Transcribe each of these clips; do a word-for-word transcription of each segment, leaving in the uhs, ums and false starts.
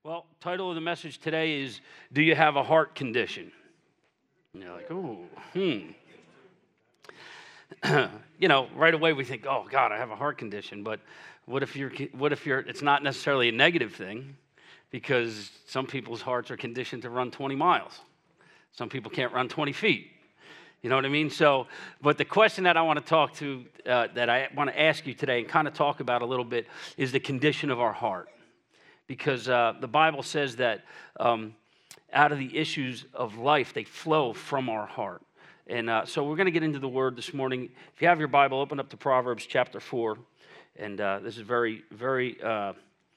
Well, title of the message today is, Do You Have a Heart Condition? And you're like, ooh, hmm. you know, right away we think, oh, God, I have a heart condition. But what if you're, what if you're, it's not necessarily a negative thing, because some people's hearts are conditioned to run twenty miles. Some people can't run twenty feet. You know what I mean? So, but the question that I want to talk to, uh, that I want to ask you today and kind of talk about a little bit is the condition of our heart. Because uh, the Bible says that um, out of the issues of life, they flow from our heart. And uh, so we're going to get into the Word this morning. If you have your Bible, open up to Proverbs chapter four. And uh, this is very, very uh,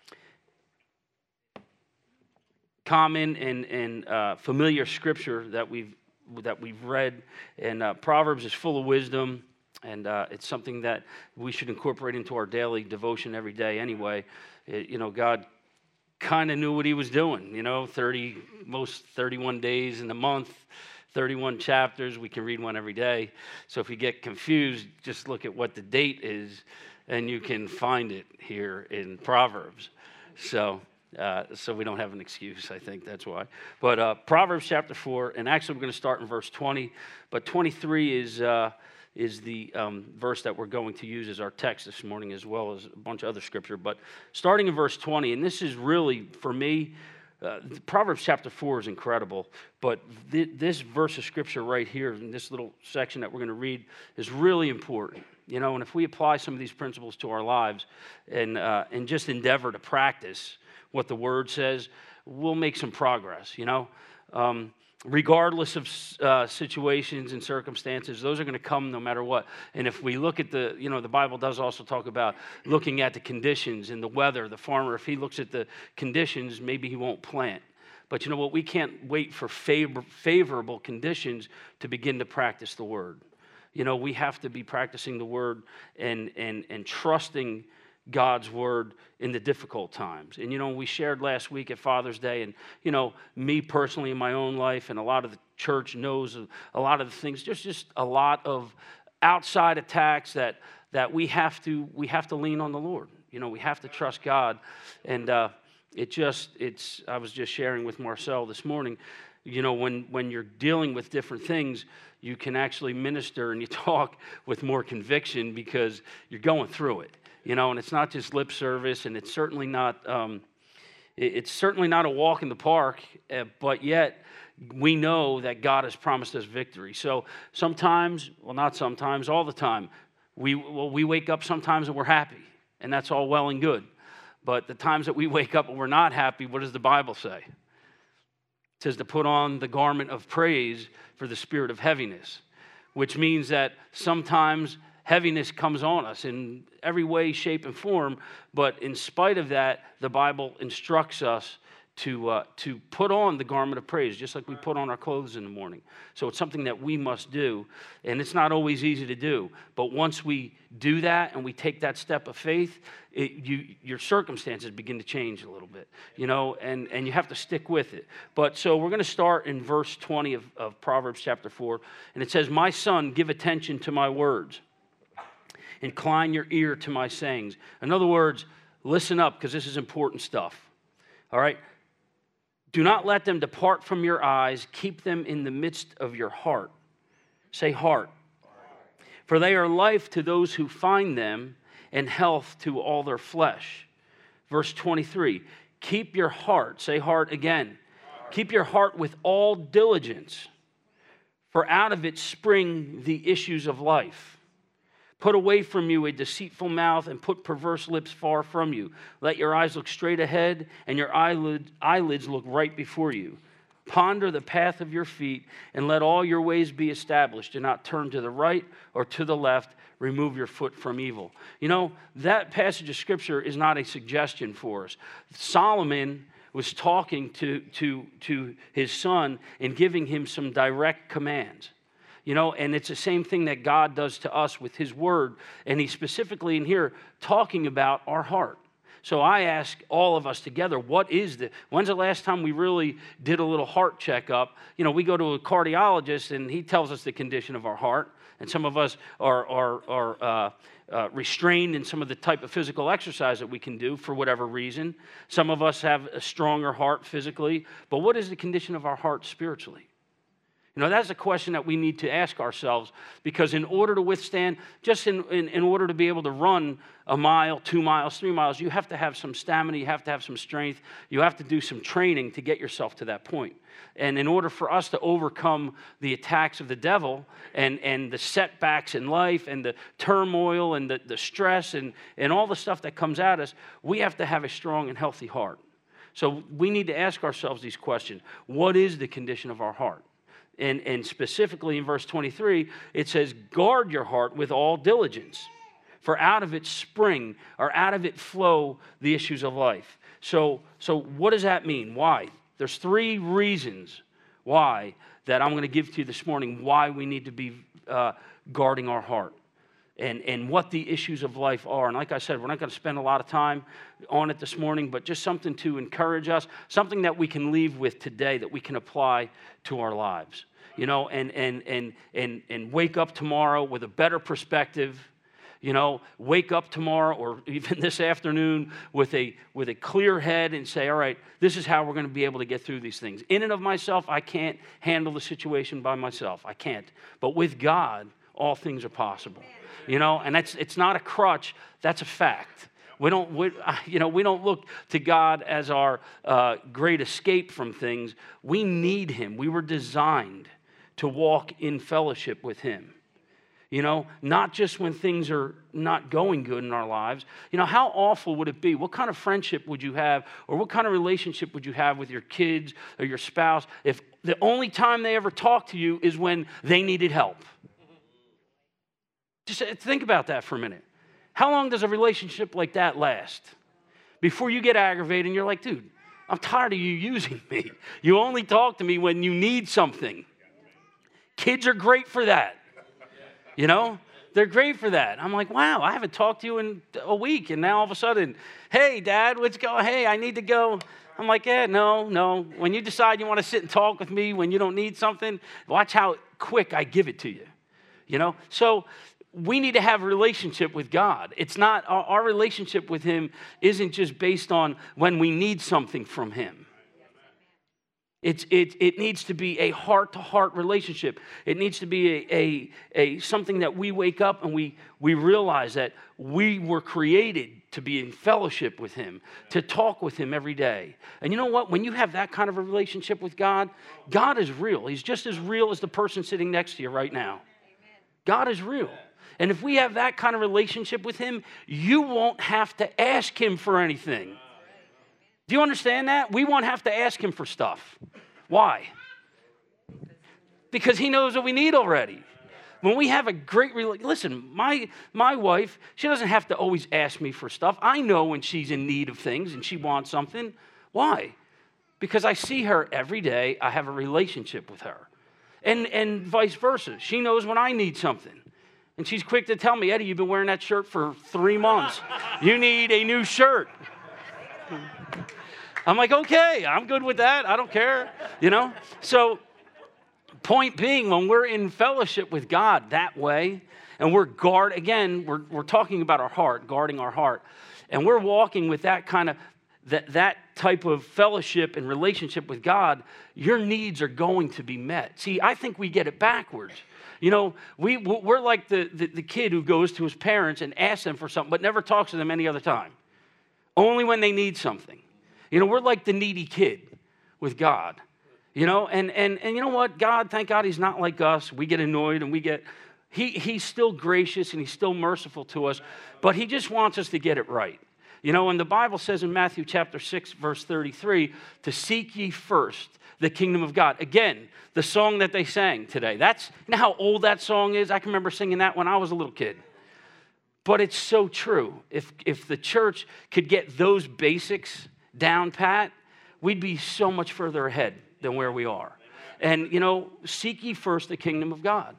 common and, and uh, familiar scripture that we've that we've read. And uh, Proverbs is full of wisdom. And uh, it's something that we should incorporate into our daily devotion every day anyway. It, you know, God kind of knew what he was doing, you know, thirty, most thirty-one days in the month, thirty-one chapters. We can read one every day. So if you get confused, just look at what the date is, and you can find it here in Proverbs. So uh, so we don't have an excuse, I think that's why. But uh, Proverbs chapter four, and actually we're going to start in verse twenty, but twenty-three is... Uh, is the um, verse that we're going to use as our text this morning, as well as a bunch of other scripture. But starting in verse twenty, and this is really, for me, uh, Proverbs chapter four is incredible, but th- this verse of scripture right here, in this little section that we're going to read, is really important. You know, and if we apply some of these principles to our lives and, uh, and just endeavor to practice what the Word says, we'll make some progress, you know. Um, Regardless of uh, situations and circumstances, those are going to come no matter what. And if we look at the, you know, the Bible does also talk about looking at the conditions and the weather. The farmer, if he looks at the conditions, maybe he won't plant. But you know what? We can't wait for favor- favorable conditions to begin to practice the Word. You know, we have to be practicing the Word and and and trusting God's Word in the difficult times. And, you know, we shared last week at Father's Day, and, you know, me personally in my own life, and a lot of the church knows a lot of the things, there's just a lot of outside attacks that that we have to we have to lean on the Lord. You know, we have to trust God. And uh, it just, it's, I was just sharing with Marcel this morning, you know, when, when you're dealing with different things, you can actually minister and you talk with more conviction because you're going through it. You know, and it's not just lip service, and it's certainly not um, it's certainly not a walk in the park, uh, but yet we know that God has promised us victory. So sometimes, well, not sometimes, all the time, we well, we wake up sometimes and we're happy, and that's all well and good. But the times that we wake up and we're not happy, what does the Bible say? It says to put on the garment of praise for the spirit of heaviness, which means that sometimes heaviness comes on us in every way, shape, and form, but in spite of that, the Bible instructs us to uh, to put on the garment of praise, just like we put on our clothes in the morning. So it's something that we must do, and it's not always easy to do. But once we do that and we take that step of faith, it, you, your circumstances begin to change a little bit, you know, and, and you have to stick with it. But so we're going to start in verse twenty of, of Proverbs chapter four, and it says, "My son, give attention to my words. Incline your ear to my sayings." In other words, listen up, because this is important stuff. All right? "Do not let them depart from your eyes. Keep them in the midst of your heart." Say heart. "For they are life to those who find them, and health to all their flesh." Verse twenty-three. "Keep your heart." Say heart again. Heart. "Keep your heart with all diligence, for out of it spring the issues of life. Put away from you a deceitful mouth, and put perverse lips far from you. Let your eyes look straight ahead, and your eyelid, eyelids look right before you. Ponder the path of your feet, and let all your ways be established. Do not turn to the right or to the left. Remove your foot from evil." You know, that passage of Scripture is not a suggestion for us. Solomon was talking to, to, to his son and giving him some direct commands. You know, and it's the same thing that God does to us with His Word. And He's specifically in here talking about our heart. So I ask all of us together, what is the, when's the last time we really did a little heart checkup? You know, we go to a cardiologist and he tells us the condition of our heart. And some of us are, are, are uh, uh, restrained in some of the type of physical exercise that we can do for whatever reason. Some of us have a stronger heart physically, but what is the condition of our heart spiritually? You know, that's a question that we need to ask ourselves, because in order to withstand, just in, in, in order to be able to run a mile, two miles, three miles, you have to have some stamina, you have to have some strength, you have to do some training to get yourself to that point. And in order for us to overcome the attacks of the devil and, and the setbacks in life and the turmoil and the, the stress and, and all the stuff that comes at us, we have to have a strong and healthy heart. So we need to ask ourselves these questions. What is the condition of our heart? And, and specifically in verse twenty-three, it says, guard your heart with all diligence, for out of it spring, or out of it flow the issues of life. So, so what does that mean? Why? There's three reasons why that I'm going to give to you this morning, why we need to be uh, guarding our heart and, and what the issues of life are. And like I said, we're not going to spend a lot of time on it this morning, but just something to encourage us, something that we can leave with today that we can apply to our lives. You know, and and and and and wake up tomorrow with a better perspective. You know, wake up tomorrow or even this afternoon with a with a clear head and say, all right, this is how we're going to be able to get through these things. In and of myself, I can't handle the situation by myself. I can't. But with God, all things are possible. You know, and that's it's not a crutch. That's a fact. We don't, we, you know, we don't look to God as our uh, great escape from things. We need Him. We were designed to walk in fellowship with Him. You know, not just when things are not going good in our lives. You know, how awful would it be? What kind of friendship would you have, or what kind of relationship would you have with your kids or your spouse if the only time they ever talk to you is when they needed help? Just think about that for a minute. How long does a relationship like that last? Before you get aggravated and you're like, dude, I'm tired of you using me. You only talk to me when you need something. Kids are great for that. You know, they're great for that. I'm like, wow, I haven't talked to you in a week. And now all of a sudden, hey, Dad, let's go. Hey, I need to go. I'm like, yeah, no, no. When you decide you want to sit and talk with me when you don't need something, watch how quick I give it to you. You know, so we need to have a relationship with God. It's not, our, our relationship with Him isn't just based on when we need something from Him. It's, it, it needs to be a heart-to-heart relationship. It needs to be a, a, a something that we wake up and we, we realize that we were created to be in fellowship with Him, to talk with Him every day. And you know what? When you have that kind of a relationship with God, God is real. He's just as real as the person sitting next to you right now. God is real. And if we have that kind of relationship with Him, you won't have to ask Him for anything. Do you understand that? We won't have to ask Him for stuff. Why? Because He knows what we need already. When we have a great relationship, listen, my, my wife, she doesn't have to always ask me for stuff. I know when she's in need of things and she wants something. Why? Because I see her every day. I have a relationship with her. And, and vice versa. She knows when I need something. And she's quick to tell me, Eddie, you've been wearing that shirt for three months. You need a new shirt. I'm like, okay, I'm good with that. I don't care, you know? So point being, when we're in fellowship with God that way, and we're guard, again, we're, we're talking about our heart, guarding our heart, and we're walking with that kind of, that, that type of fellowship and relationship with God, your needs are going to be met. See, I think we get it backwards. You know, we, we're like the, the, the kid who goes to his parents and asks them for something, but never talks to them any other time. Only when they need something. You know, we're like the needy kid with God, you know, and, and, and you know what? God, thank God He's not like us. We get annoyed and we get, he, He's still gracious and He's still merciful to us, but He just wants us to get it right. You know, and the Bible says in Matthew chapter six, verse thirty-three, to seek ye first the kingdom of God. Again, the song that they sang today. That's, you know how old that song is? I can remember singing that when I was a little kid. But it's so true. If, if the church could get those basics down pat, we'd be so much further ahead than where we are. And, you know, seek ye first the kingdom of God.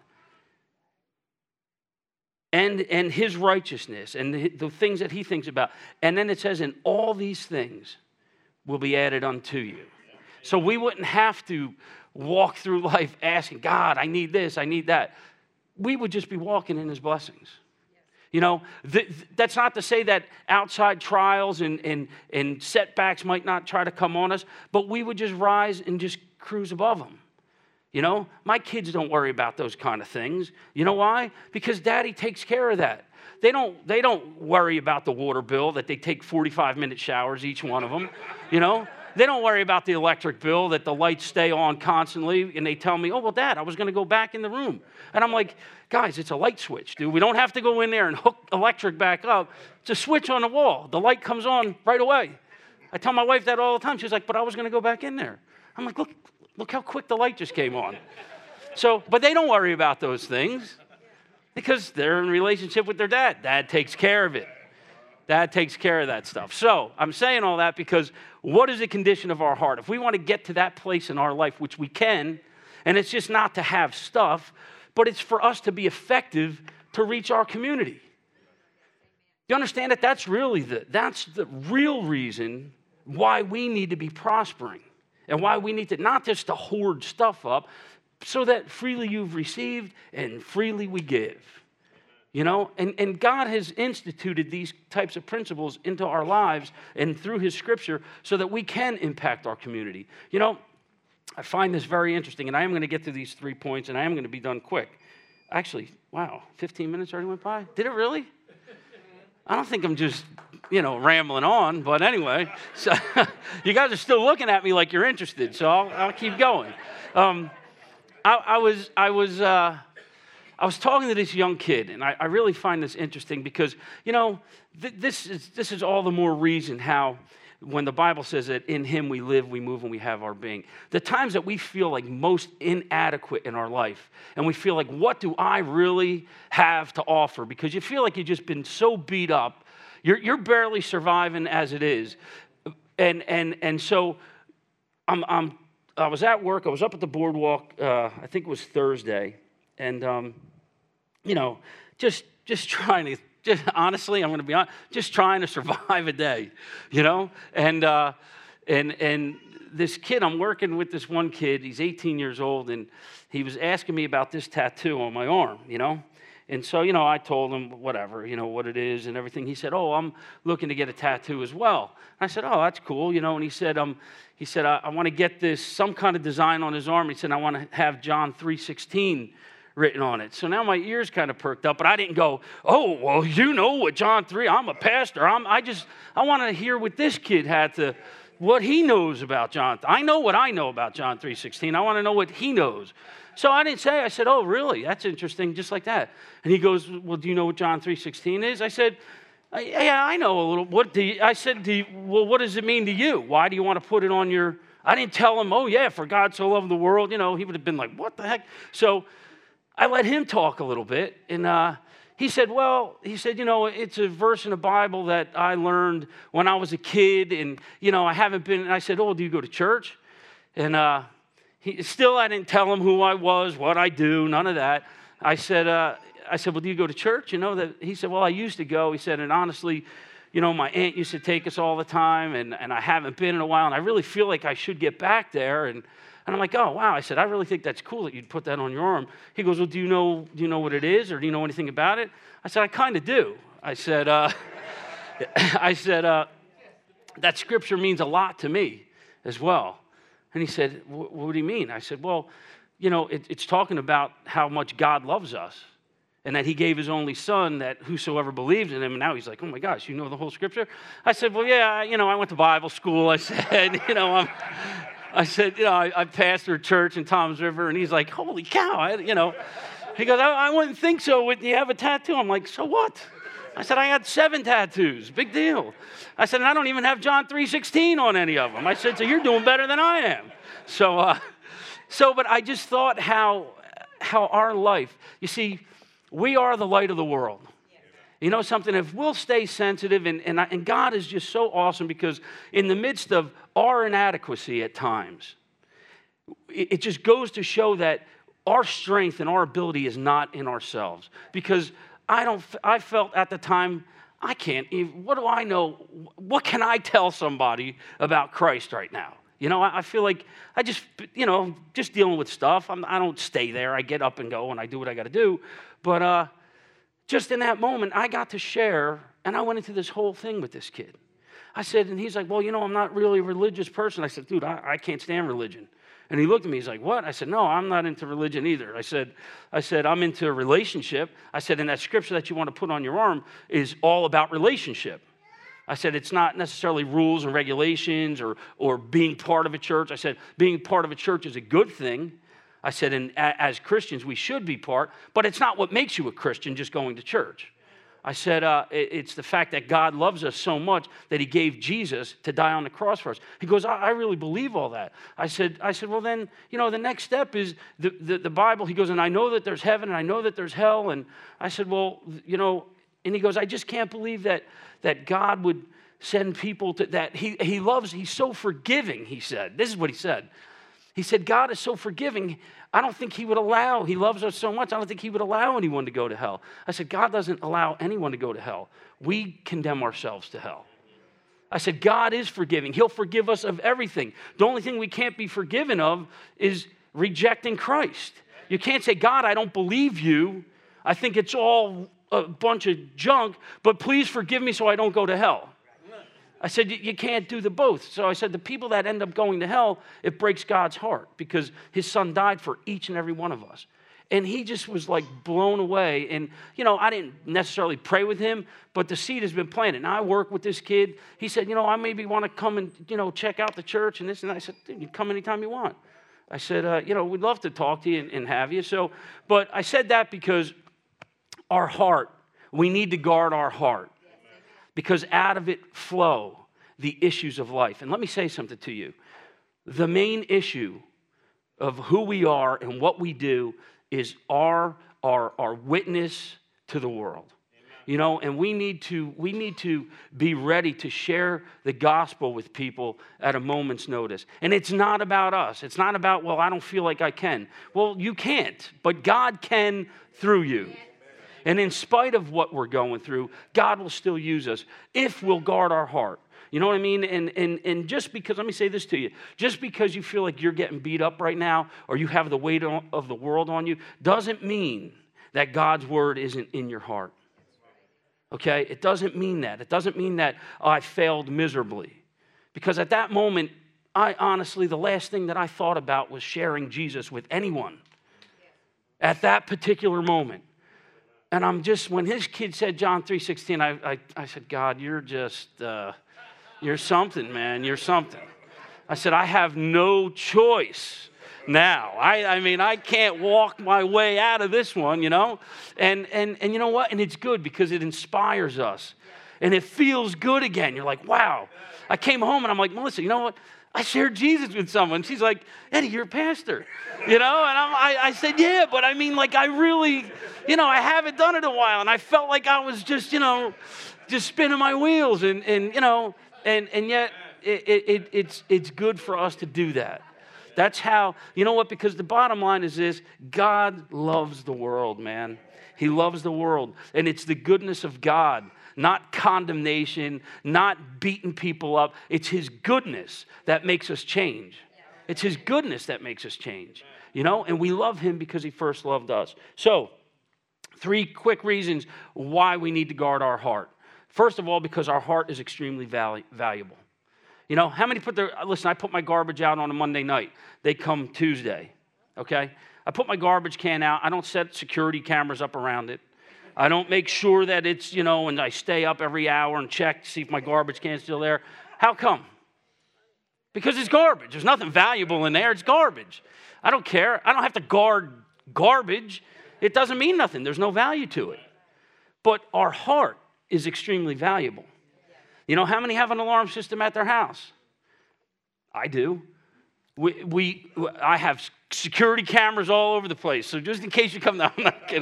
And, and His righteousness and the, the things that He thinks about. And then it says, and all these things will be added unto you. So we wouldn't have to walk through life asking, God, I need this, I need that. We would just be walking in His blessings. You know, th- th- that's not to say that outside trials and, and, and setbacks might not try to come on us, but we would just rise and just cruise above them. You know, my kids don't worry about those kind of things. You know why? Because Daddy takes care of that. They don't, they don't worry about the water bill, that they take forty-five minute showers, each one of them, you know? They don't worry about the electric bill, that the lights stay on constantly, and they tell me, oh, well, Dad, I was going to go back in the room. And I'm like, guys, it's a light switch, dude. We don't have to go in there and hook electric back up. It's a switch on the wall. The light comes on right away. I tell my wife that all the time. She's like, but I was going to go back in there. I'm like, look, look how quick the light just came on. So, but they don't worry about those things because they're in relationship with their dad. Dad takes care of it. Dad takes care of that stuff. So I'm saying all that because what is the condition of our heart? If we want to get to that place in our life, which we can, and it's just not to have stuff, but it's for us to be effective to reach our community. You understand that that's really the, that's the real reason why we need to be prospering and why we need to not just to hoard stuff up so that freely you've received and freely we give. You know, and, and God has instituted these types of principles into our lives and through his scripture so that we can impact our community. You know, I find this very interesting, and I am going to get to these three points, and I am going to be done quick. Actually, wow, fifteen minutes already went by? Did it really? I don't think I'm just, you know, rambling on, but anyway. So you guys are still looking at me like you're interested, so I'll, I'll keep going. Um, I, I was, I was... Uh, I was talking to this young kid, and I, I really find this interesting because, you know, th- this is this is all the more reason how when the Bible says that in him we live, we move, and we have our being. The times that we feel like most inadequate in our life, and we feel like, what do I really have to offer? Because you feel like you've just been so beat up. You're, you're barely surviving as it is. And and and so I'm, I'm, I was at work. I was up at the boardwalk. Uh, I think it was Thursday. And, um, you know, just just trying to, just honestly, I'm going to be honest, just trying to survive a day, you know? And, uh, and, and this kid, I'm working with this one kid, he's eighteen years old, and he was asking me about this tattoo on my arm, you know? And so, you know, I told him whatever, you know, what it is and everything. He said, oh, I'm looking to get a tattoo as well. I said, oh, that's cool, you know? And he said, um, he said, I, I want to get this, some kind of design on his arm. He said, I want to have John three sixteen written on it. So now my ears kind of perked up, but I didn't go, oh, well, you know what John three, I'm a pastor. I'm, I just, I want to hear what this kid had to, what he knows about John. I know what I know about John three sixteen. I want to know what he knows. So I didn't say, I said, oh, really? That's interesting, just like that. And he goes, well, do you know what John three sixteen is? I said, yeah, I know a little. What do you, I said, do you, well, what does it mean to you? Why do you want to put it on your, I didn't tell him, oh, yeah, for God so loved the world. You know, he would have been like, what the heck? So I let him talk a little bit, and uh, he said, well, he said, you know, it's a verse in the Bible that I learned when I was a kid, and, you know, I haven't been, and I said, oh, do you go to church? And uh, he, still I didn't tell him who I was, what I do, none of that. I said, uh, I said, well, do you go to church? You know, that he said, well, I used to go. He said, and honestly, you know, my aunt used to take us all the time, and, and I haven't been in a while, and I really feel like I should get back there, and And I'm like, oh, wow. I said, I really think that's cool that you'd put that on your arm. He goes, well, do you know, do you know what it is, or do you know anything about it? I said, I kind of do. I said, uh, I said, uh, that scripture means a lot to me as well. And he said, what do you mean? I said, well, you know, it, it's talking about how much God loves us and that he gave his only son that whosoever believes in him. And now he's like, oh, my gosh, you know the whole scripture? I said, well, yeah, you know, I went to Bible school. I said, you know, I'm... I said, you know, I, I pastored a church in Toms River, and he's like, holy cow, I, you know. He goes, I, I wouldn't think so. When you have a tattoo? I'm like, so what? I said, I had seven tattoos. Big deal. I said, and I don't even have John three sixteen on any of them. I said, so you're doing better than I am. So, uh, so, but I just thought how, how our life, you see, we are the light of the world. You know something, if we'll stay sensitive, and, and, and God is just so awesome because in the midst of our inadequacy at times, it, it just goes to show that our strength and our ability is not in ourselves. Because I don't, I felt at the time, I can't even, what do I know? What can I tell somebody about Christ right now? You know, I, I feel like I just, you know, just dealing with stuff. I'm, I don't stay there. I get up and go and I do what I got to do. But, uh, just in that moment, I got to share, and I went into this whole thing with this kid. I said, and he's like, well, you know, I'm not really a religious person. I said, dude, I, I can't stand religion. And he looked at me, he's like, what? I said, no, I'm not into religion either. I said, I said, I'm into a relationship. I said, and that scripture that you want to put on your arm is all about relationship. I said, it's not necessarily rules and regulations or, or being part of a church. I said, being part of a church is a good thing. I said, and a, as Christians, we should be part, but it's not what makes you a Christian, just going to church. I said, uh, it, it's the fact that God loves us so much that he gave Jesus to die on the cross for us. He goes, I, I really believe all that. I said, I said, well, then, you know, the next step is the, the, the Bible. He goes, and I know that there's heaven, and I know that there's hell. And I said, well, you know, and he goes, I just can't believe that that God would send people to that. He, he loves, he's so forgiving, he said. This is what he said. He said, God is so forgiving. I don't think he would allow, he loves us so much, I don't think he would allow anyone to go to hell. I said, God doesn't allow anyone to go to hell. We condemn ourselves to hell. I said, God is forgiving. He'll forgive us of everything. The only thing we can't be forgiven of is rejecting Christ. You can't say, God, I don't believe you. I think it's all a bunch of junk, but please forgive me so I don't go to hell. I said, you can't do the both. So I said, the people that end up going to hell, it breaks God's heart because his son died for each and every one of us. And he just was like blown away. And, you know, I didn't necessarily pray with him, but the seed has been planted. Now I work with this kid. He said, you know, I maybe want to come and, you know, check out the church and this and that. I said, dude, you come anytime you want. I said, uh, you know, we'd love to talk to you and, and have you. So, but I said that because our heart, we need to guard our heart. Because out of it flow the issues of life. And let me say something to you. The main issue of who we are and what we do is our, our, our witness to the world. Amen. You know, and we need to we need to be ready to share the gospel with people at a moment's notice. And it's not about us. It's not about, well, I don't feel like I can. Well, you can't, but God can through you. And in spite of what we're going through, God will still use us if we'll guard our heart. You know what I mean? And, and, and just because, let me say this to you, just because you feel like you're getting beat up right now or you have the weight of the world on you, doesn't mean that God's word isn't in your heart. Okay? It doesn't mean that. It doesn't mean that oh, I failed miserably. Because at that moment, I honestly, the last thing that I thought about was sharing Jesus with anyone. At that particular moment. And I'm just, when his kid said John three sixteen, I, I, I said, God, you're just, uh, you're something, man. You're something. I said, I have no choice now. I, I mean, I can't walk my way out of this one, you know? And, and, and you know what? And it's good because it inspires us. And it feels good again. You're like, wow. I came home and I'm like, Melissa, you know what? I shared Jesus with someone. She's like, Eddie, you're a pastor. You know? And I'm, I, I said, yeah, but I mean, like, I really, you know, I haven't done it in a while. And I felt like I was just, you know, just spinning my wheels. And, and you know, and, and yet it, it, it's, it's good for us to do that. That's how, you know what? Because the bottom line is this, God loves the world, man. He loves the world. And it's the goodness of God. Not condemnation, not beating people up. It's his goodness that makes us change. It's his goodness that makes us change. You know, and we love him because he first loved us. So, three quick reasons why we need to guard our heart. First of all, because our heart is extremely val- valuable. You know, how many put their, listen, I put my garbage out on a Monday night. They come Tuesday, okay? I put my garbage can out. I don't set security cameras up around it. I don't make sure that it's, you know, and I stay up every hour and check to see if my garbage can's still there. How come? Because it's garbage. There's nothing valuable in there. It's garbage. I don't care. I don't have to guard garbage. It doesn't mean nothing. There's no value to it. But our heart is extremely valuable. You know, how many have an alarm system at their house? I do. We, we I have security cameras all over the place. So just in case you come down, I'm not kidding.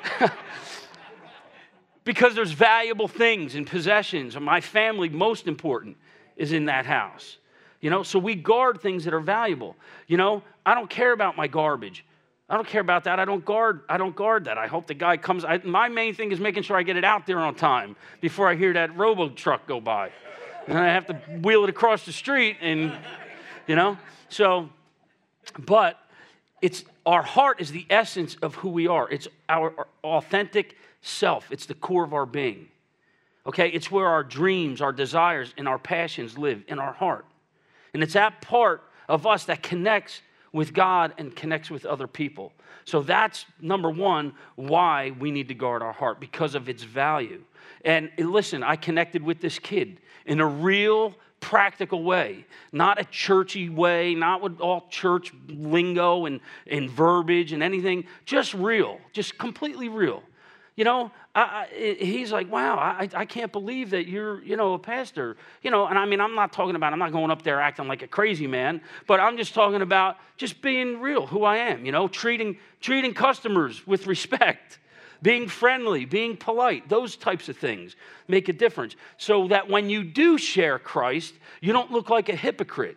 Because there's valuable things and possessions. And my family, most important, is in that house. You know, so we guard things that are valuable. You know, I don't care about my garbage. I don't care about that. I don't guard. I don't guard that. I hope the guy comes. I, my main thing is making sure I get it out there on time before I hear that robo truck go by, and I have to wheel it across the street. And you know, so, but It's our heart is the essence of who we are. It's our, our authentic self. It's the core of our being. Okay, it's where our dreams, our desires, and our passions live, in our heart. And it's that part of us that connects with God and connects with other people. So that's, number one, why we need to guard our heart, because of its value. And listen, I connected with this kid in a real practical way, not a churchy way, not with all church lingo and, and verbiage and anything, just real, just completely real. You know, I, I, he's like, wow, I, I can't believe that you're, you know, a pastor. You know, and I mean, I'm not talking about, I'm not going up there acting like a crazy man, but I'm just talking about just being real, who I am, you know, treating, treating customers with respect, being friendly, being polite, those types of things make a difference. So that when you do share Christ, you don't look like a hypocrite.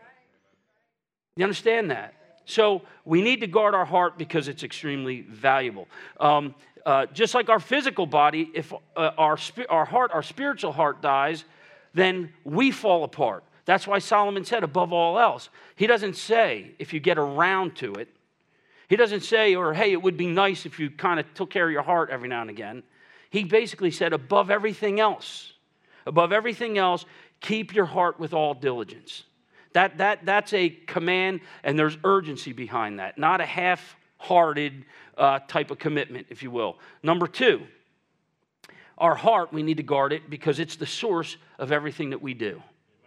You understand that? So we need to guard our heart because it's extremely valuable. Um, uh, just like our physical body, if uh, our, sp- our heart, our spiritual heart dies, then we fall apart. That's why Solomon said, above all else. He doesn't say, if you get around to it. He doesn't say, or hey, it would be nice if you kind of took care of your heart every now and again. He basically said, above everything else, above everything else, keep your heart with all diligence. That, that, that's a command, and there's urgency behind that, not a half-hearted uh, type of commitment, if you will. Number two, our heart, we need to guard it because it's the source of everything that we do.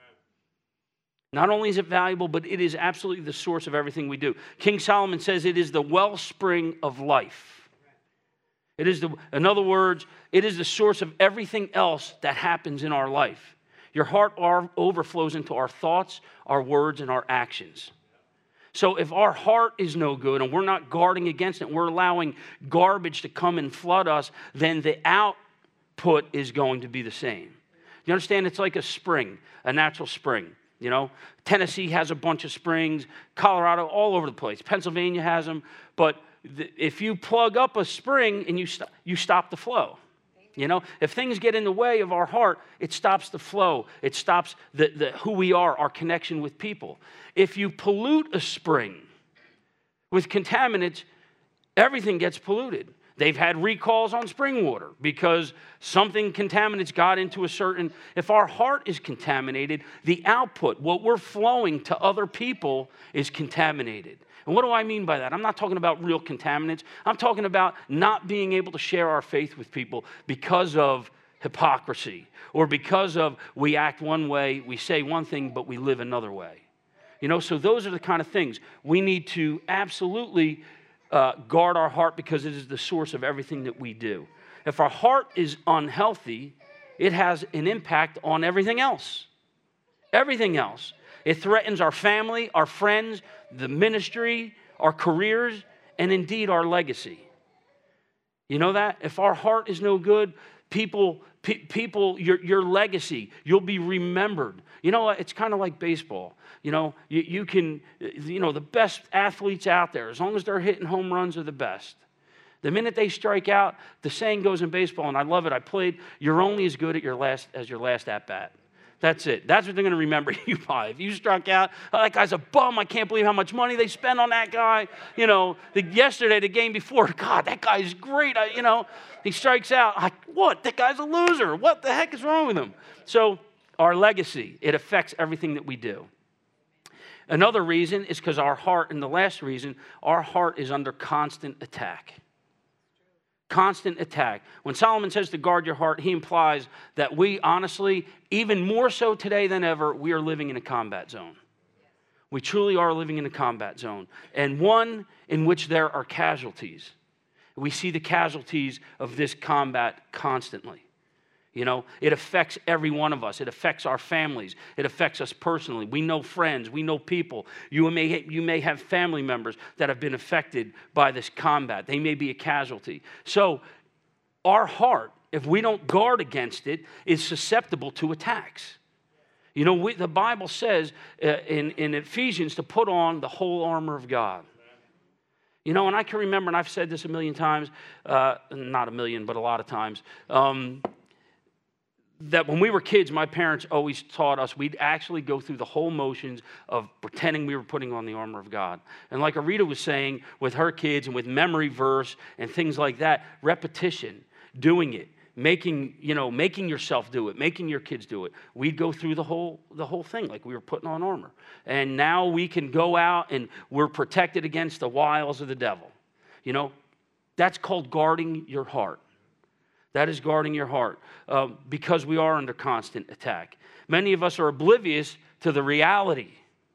Not only is it valuable, but it is absolutely the source of everything we do. King Solomon says it is the wellspring of life. It is the, in other words, it is the source of everything else that happens in our life. Your heart overflows into our thoughts, our words, and our actions. So if our heart is no good and we're not guarding against it, we're allowing garbage to come and flood us, then the output is going to be the same. You understand? It's like a spring, a natural spring. You know, Tennessee has a bunch of springs, Colorado, all over the place. Pennsylvania has them. But th- if you plug up a spring and you, st- you stop the flow. You know, if things get in the way of our heart, it stops the flow. It stops the, the who we are, our connection with people. If you pollute a spring with contaminants, everything gets polluted. They've had recalls on spring water because something contaminants got into a certain... If our heart is contaminated, the output, what we're flowing to other people, is contaminated. And what do I mean by that? I'm not talking about real contaminants. I'm talking about not being able to share our faith with people because of hypocrisy or because of we act one way, we say one thing, but we live another way. You know, so those are the kind of things we need to absolutely uh, guard our heart because it is the source of everything that we do. If our heart is unhealthy, it has an impact on everything else. Everything else. It threatens our family, our friends, the ministry, our careers, and indeed our legacy. You know that? If our heart is no good, people, pe- people, your, your legacy, you'll be remembered. You know what? It's kind of like baseball. You know, you, you can, you know, the best athletes out there, as long as they're hitting home runs, are the best. The minute they strike out, the saying goes in baseball, and I love it. I played, you're only as good at your last as your last at-bat. That's it. That's what they're going to remember you by. If you struck out, oh, that guy's a bum. I can't believe how much money they spend on that guy. You know, the, yesterday, the game before, God, that guy's great. I, you know, he strikes out. I, what? That guy's a loser. What the heck is wrong with him? So our legacy, it affects everything that we do. Another reason is because our heart, and the last reason, our heart is under constant attack. Constant attack. When Solomon says to guard your heart, he implies that we honestly, even more so today than ever, we are living in a combat zone. We truly are living in a combat zone, and one in which there are casualties. We see the casualties of this combat constantly. You know, it affects every one of us. It affects our families. It affects us personally. We know friends. We know people. You may, you may have family members that have been affected by this combat. They may be a casualty. So our heart, if we don't guard against it, is susceptible to attacks. You know, we, the Bible says uh, in, in Ephesians to put on the whole armor of God. You know, and I can remember, and I've said this a million times, uh, not a million, but a lot of times, um, that when we were kids, my parents always taught us we'd actually go through the whole motions of pretending we were putting on the armor of God. And like Arita was saying with her kids and with memory verse and things like that, repetition, doing it, making, you know, making yourself do it, making your kids do it. We'd go through the whole the whole thing like we were putting on armor. And now we can go out and we're protected against the wiles of the devil. You know, that's called guarding your heart. That is guarding your heart uh, because we are under constant attack. Many of us are oblivious to the reality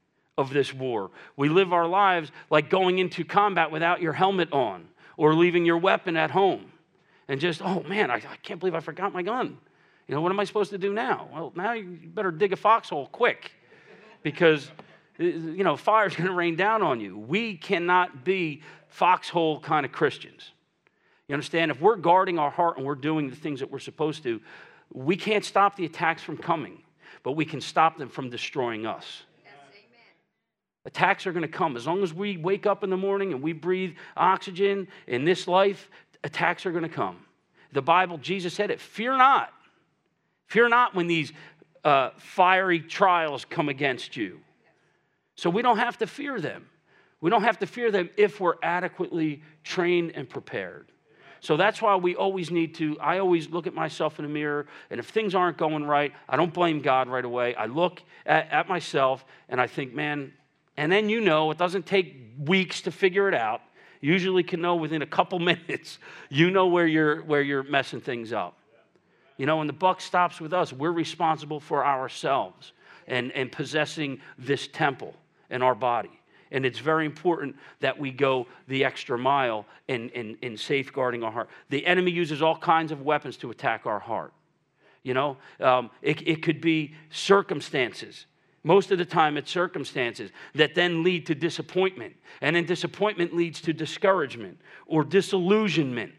of this war. We live our lives like going into combat without your helmet on or leaving your weapon at home and just, oh man, I, I can't believe I forgot my gun. You know, what am I supposed to do now? Well, now you better dig a foxhole quick because, you know, fire's going to rain down on you. We cannot be foxhole kind of Christians. You understand? If we're guarding our heart and we're doing the things that we're supposed to, we can't stop the attacks from coming, but we can stop them from destroying us. Yes, amen. Attacks are going to come. As long as we wake up in the morning and we breathe oxygen in this life, attacks are going to come. The Bible, Jesus said it, fear not. Fear not when these uh, fiery trials come against you. So we don't have to fear them. We don't have to fear them if we're adequately trained and prepared. So that's why we always need to, I always look at myself in the mirror, and if things aren't going right, I don't blame God right away. I look at, at myself, and I think, man, and then you know, it doesn't take weeks to figure it out. You usually can know within a couple minutes, you know where you're, where you're messing things up. You know, and the buck stops with us. We're responsible for ourselves and, and possessing this temple in our body. And it's very important that we go the extra mile in, in, in safeguarding our heart. The enemy uses all kinds of weapons to attack our heart. You know, um, it, it could be circumstances. Most of the time it's circumstances that then lead to disappointment. And then disappointment leads to discouragement or disillusionment.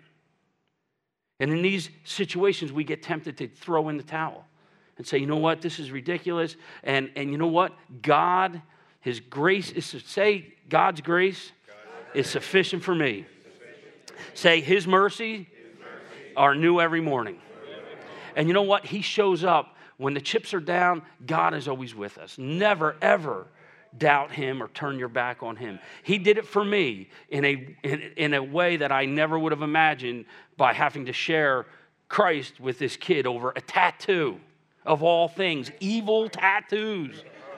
And in these situations, we get tempted to throw in the towel and say, you know what, this is ridiculous. And, and you know what, God... His grace is to say, God's grace is sufficient for me. Say, His mercy are new every morning. And you know what? He shows up when the chips are down. God is always with us. Never, ever doubt Him or turn your back on Him. He did it for me in a, in, in a way that I never would have imagined by having to share Christ with this kid over a tattoo of all things, evil tattoos.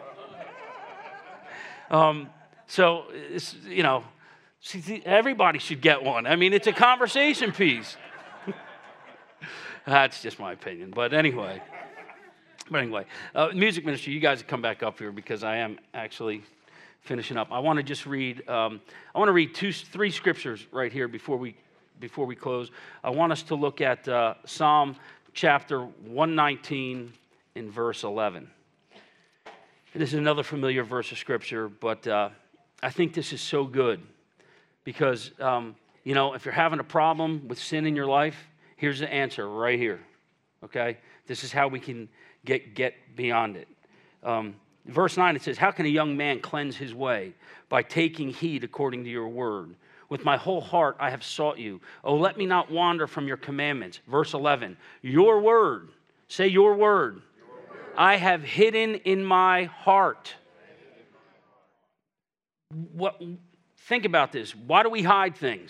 Um, so, it's, you know, everybody should get one. I mean, it's a conversation piece. That's just my opinion. But anyway, but anyway, uh, music ministry, you guys come back up here because I am actually finishing up. I want to just read, um, I want to read two, three scriptures right here before we, before we close. I want us to look at uh, Psalm chapter one nineteen in verse eleven. This is another familiar verse of Scripture, but uh, I think this is so good because, um, you know, if you're having a problem with sin in your life, here's the answer right here, okay? This is how we can get, get beyond it. Um, verse nine, it says, how can a young man cleanse his way? By taking heed according to your word. With my whole heart I have sought you. Oh, let me not wander from your commandments. Verse eleven, your word. Say your word. I have hidden in my heart. What? Think about this. Why do we hide things?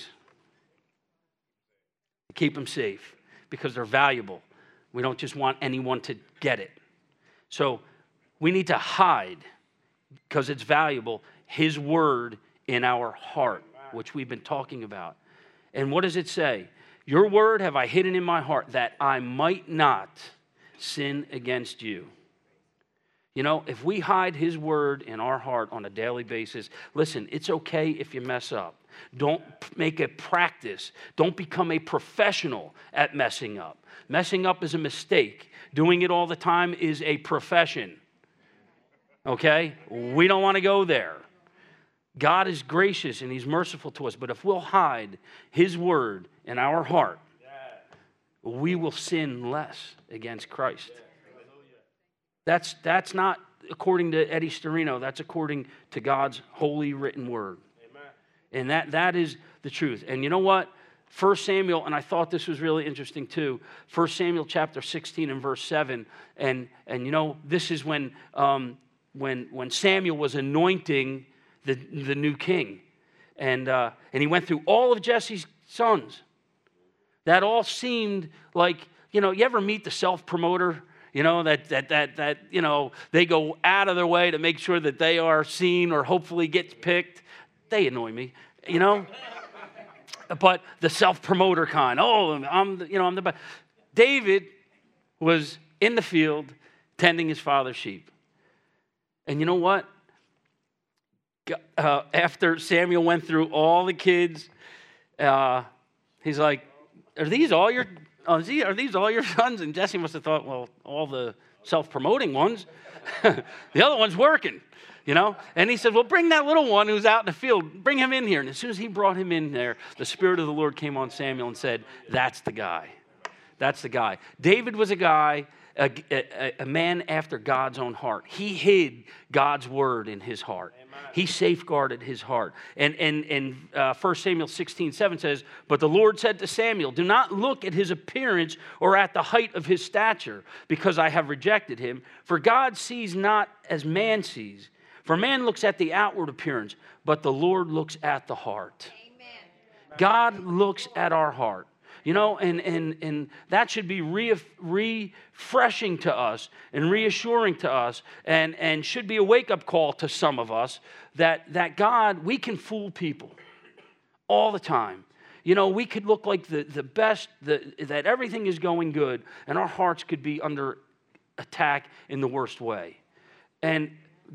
To keep them safe. Because they're valuable. We don't just want anyone to get it. So we need to hide, because it's valuable, His word in our heart, which we've been talking about. And what does it say? Your word have I hidden in my heart, that I might not sin against you. You know, if we hide His word in our heart on a daily basis, listen, it's okay if you mess up. Don't make a practice. Don't become a professional at messing up. Messing up is a mistake. Doing it all the time is a profession. Okay? We don't want to go there. God is gracious and He's merciful to us, but if we'll hide His word in our heart, we will sin less against Christ. That's, that's not according to Eddie Storino. That's according to God's holy written word. Amen. And that, that is the truth. And you know what? First Samuel, and I thought this was really interesting too, First Samuel chapter sixteen and verse seven, and, and you know, this is when, um, when, when Samuel was anointing the, the new king. And, uh, and he went through all of Jesse's sons. That all seemed like, you know, you ever meet the self-promoter? You know, that, that, that, that, you know, they go out of their way to make sure that they are seen or hopefully gets picked. They annoy me, you know. But the self-promoter kind. Oh, I'm, the, you know, I'm the best. David was in the field tending his father's sheep. And you know what? Uh, after Samuel went through all the kids, uh, he's like, are these all your... Oh, is he, are these all your sons? And Jesse must have thought, well, all the self-promoting ones. The other one's working, you know. And he said, well, bring that little one who's out in the field. Bring him in here. And as soon as he brought him in there, the Spirit of the Lord came on Samuel and said, that's the guy. That's the guy. David was a guy, a, a, a man after God's own heart. He hid God's word in his heart. Amen. He safeguarded his heart. And, and, and uh, First Samuel sixteen seven says, but the Lord said to Samuel, do not look at his appearance or at the height of his stature, because I have rejected him. For God sees not as man sees. For man looks at the outward appearance, but the Lord looks at the heart. Amen. God looks at our heart. You know, and, and, and that should be re- refreshing to us and reassuring to us, and, and should be a wake-up call to some of us that, that God, we can fool people all the time. You know, we could look like the, the best, the, that everything is going good, and our hearts could be under attack in the worst way. And,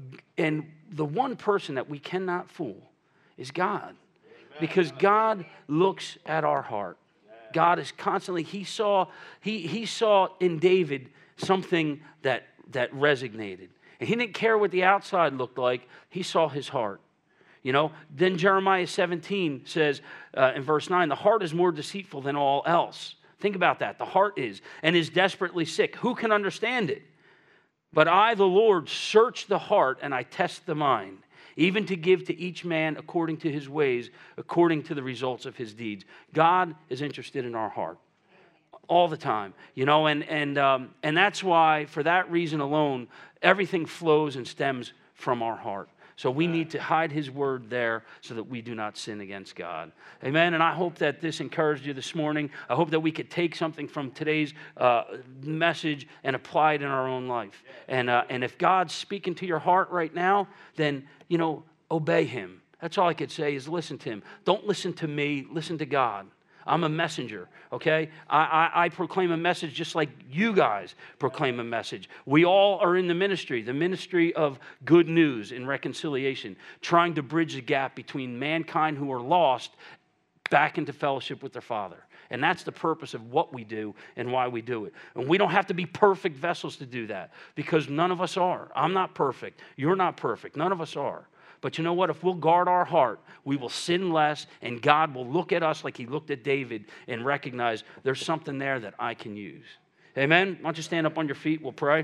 and the one person that we cannot fool is God, because God looks at our heart. God is constantly, he saw, he, he saw in David something that, that resonated. And he didn't care what the outside looked like. He saw his heart. You know, then Jeremiah seventeen says uh, in verse nine, the heart is more deceitful than all else. Think about that. The heart is, and is desperately sick. Who can understand it? But I, the Lord, search the heart and I test the mind, even to give to each man according to his ways, according to the results of his deeds. God is interested in our heart all the time, you know, and and um, and that's why, for that reason alone, everything flows and stems from our heart. So we need to hide his word there so that we do not sin against God. Amen. And I hope that this encouraged you this morning. I hope that we could take something from today's uh, message and apply it in our own life. And uh, and if God's speaking to your heart right now, then, you know, obey him. That's all I could say is listen to him. Don't listen to me. Listen to God. I'm a messenger, okay? I, I, I proclaim a message just like you guys proclaim a message. We all are in the ministry, the ministry of good news and reconciliation, trying to bridge the gap between mankind who are lost back into fellowship with their Father. And that's the purpose of what we do and why we do it. And we don't have to be perfect vessels to do that, because none of us are. I'm not perfect. You're not perfect. None of us are. But you know what? If we'll guard our heart, we will sin less, and God will look at us like he looked at David and recognize there's something there that I can use. Amen? Why don't you stand up on your feet? We'll pray.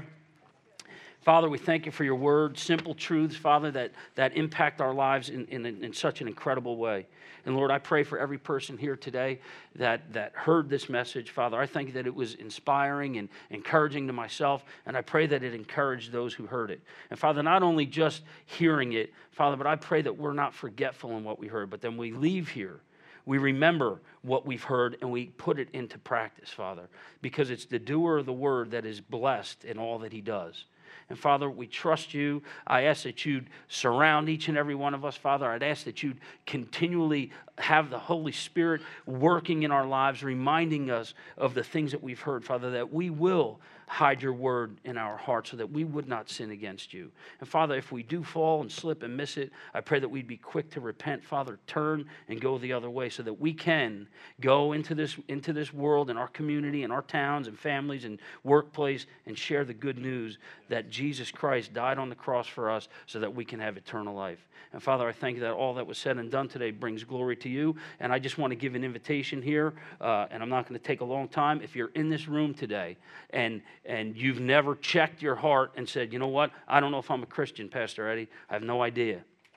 Father, we thank you for your word, simple truths, Father, that, that impact our lives in, in, in such an incredible way. And Lord, I pray for every person here today that, that heard this message. Father, I thank you that it was inspiring and encouraging to myself, and I pray that it encouraged those who heard it. And Father, not only just hearing it, Father, but I pray that we're not forgetful in what we heard, but then we leave here, we remember what we've heard and we put it into practice, Father, because it's the doer of the word that is blessed in all that he does. And Father, we trust you. I ask that you'd surround each and every one of us, Father. I'd ask that you'd continually have the Holy Spirit working in our lives, reminding us of the things that we've heard, Father, that we will hide your word in our hearts so that we would not sin against you. And Father, if we do fall and slip and miss it, I pray that we'd be quick to repent, Father, turn and go the other way so that we can go into this, into this world and our community and our towns and families and workplace and share the good news that Jesus Christ died on the cross for us so that we can have eternal life. And Father, I thank you that all that was said and done today brings glory to you. And I just want to give an invitation here, uh, and I'm not going to take a long time. If you're in this room today and and you've never checked your heart and said, you know what, I don't know if I'm a Christian, Pastor Eddie. I have no idea.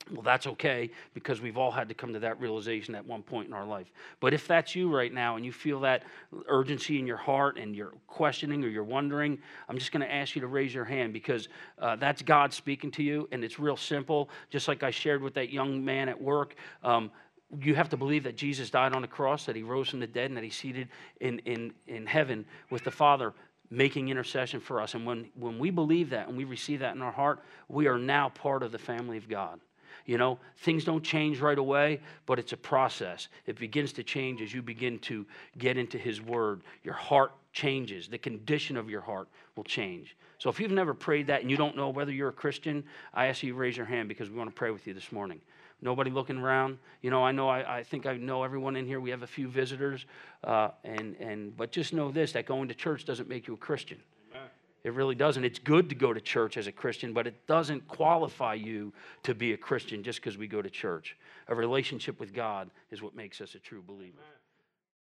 Well, that's okay, because we've all had to come to that realization at one point in our life. But if that's you right now and you feel that urgency in your heart and you're questioning or you're wondering, I'm just going to ask you to raise your hand, because uh, that's God speaking to you, and it's real simple. Just like I shared with that young man at work, um, you have to believe that Jesus died on the cross, that he rose from the dead, and that he's seated in, in, in heaven with the Father, making intercession for us. And when, when we believe that and we receive that in our heart, we are now part of the family of God. You know, things don't change right away, but it's a process. It begins to change as you begin to get into his word. Your heart changes. The condition of your heart will change. So if you've never prayed that and you don't know whether you're a Christian, I ask you to raise your hand, because we want to pray with you this morning. Nobody looking around. You know, I know, I, I think I know everyone in here. We have a few visitors. Uh, and, and but just know this, that going to church doesn't make you a Christian. It really doesn't. It's good to go to church as a Christian, but it doesn't qualify you to be a Christian just because we go to church. A relationship with God is what makes us a true believer.